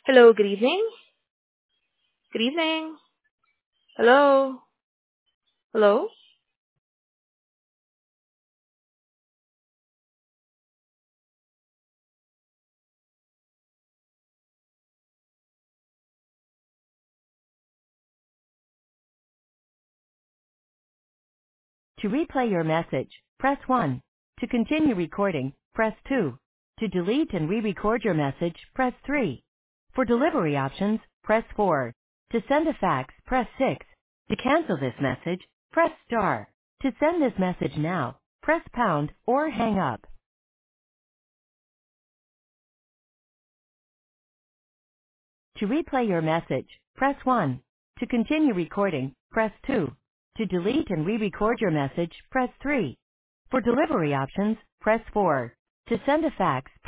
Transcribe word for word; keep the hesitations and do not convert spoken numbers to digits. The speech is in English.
Hello, good evening. Good evening. Hello. Hello. To replay your message, press one. To continue recording, press two. To delete and re-record your message, press three. For delivery options, press four. To send a fax, press six. To cancel this message, press star. To send this message now, press pound or hang up. To replay your message, press one. To continue recording, press two. To delete and re-record your message, press three. For delivery options, press four. To send a fax,